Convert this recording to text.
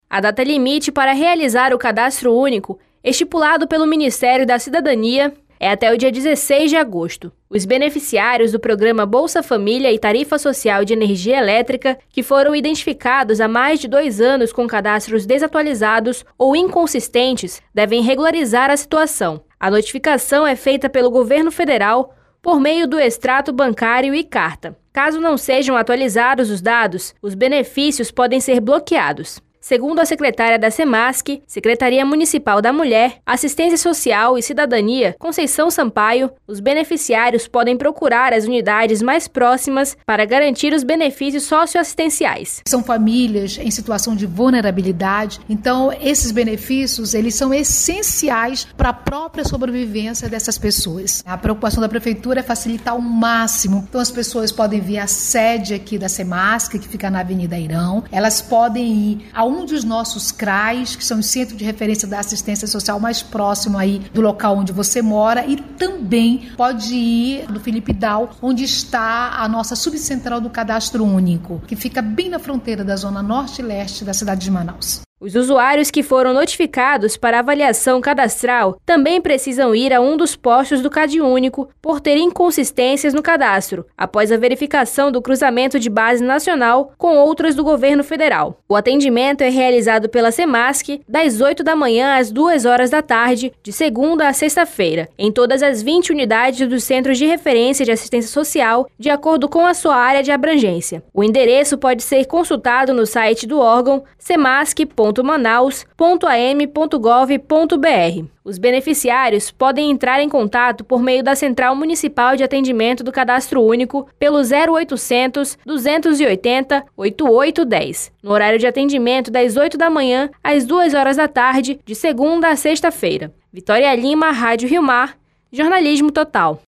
A data limite para realizar o cadastro único, estipulado pelo Ministério da Cidadania, é até o dia 16 de agosto. Os beneficiários do programa Bolsa Família e Tarifa Social de Energia Elétrica, que foram identificados há mais de 2 anos com cadastros desatualizados ou inconsistentes, devem regularizar a situação. A notificação é feita pelo governo federal por meio do extrato bancário e carta. Caso não sejam atualizados os dados, os benefícios podem ser bloqueados. Segundo a secretária da SEMASC, Secretaria Municipal da Mulher, Assistência Social e Cidadania, Conceição Sampaio, os beneficiários podem procurar as unidades mais próximas para garantir os benefícios socioassistenciais. São famílias em situação de vulnerabilidade, então esses benefícios eles são essenciais para a própria sobrevivência dessas pessoas. A preocupação da Prefeitura é facilitar ao máximo. Então as pessoas podem vir à sede aqui da SEMASC, que fica na Avenida Irão, elas podem ir a um dos nossos CRAs, que são os centros de referência da assistência social mais próximo aí do local onde você mora, e também pode ir no Felipe Dal, onde está a nossa subcentral do Cadastro Único, que fica bem na fronteira da zona norte e leste da cidade de Manaus. Os usuários que foram notificados para avaliação cadastral também precisam ir a um dos postos do CadÚnico por ter inconsistências no cadastro, após a verificação do cruzamento de base nacional com outras do governo federal. O atendimento é realizado pela SEMASC das 8 da manhã às 2 horas da tarde, de segunda a sexta-feira, em todas as 20 unidades dos Centros de Referência de Assistência Social, de acordo com a sua área de abrangência. O endereço pode ser consultado no site do órgão semasc.manaus.am.gov.br. Os beneficiários podem entrar em contato por meio da Central Municipal de Atendimento do Cadastro Único pelo 0800 280 8810, no horário de atendimento das 8 da manhã às 2 horas da tarde, de segunda a sexta-feira. Vitória Lima, Rádio Rio Mar, Jornalismo Total.